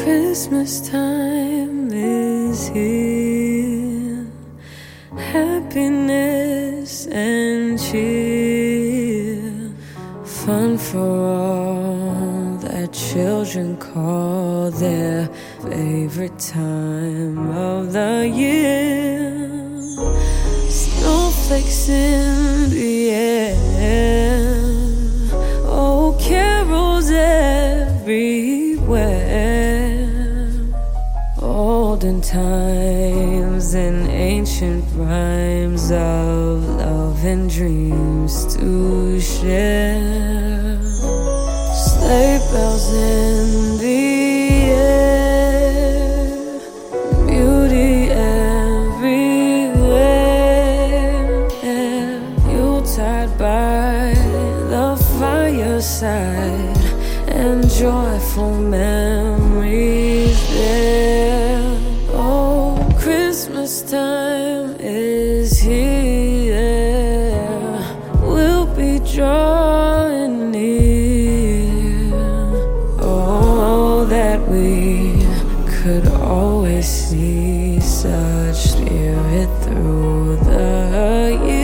Christmas time is here, happiness and cheer, fun for all that children call their favorite time of the year. Snowflakes in the air, oh, carols everywhere, olden times and ancient rhymes of love and dreams to share. Sleigh bells in the air, beauty everywhere, Yuletide by the fireside, and joyful memories there. Oh, Christmas time is here, we'll be drawing near. Oh, that we could always see such spirit through the years.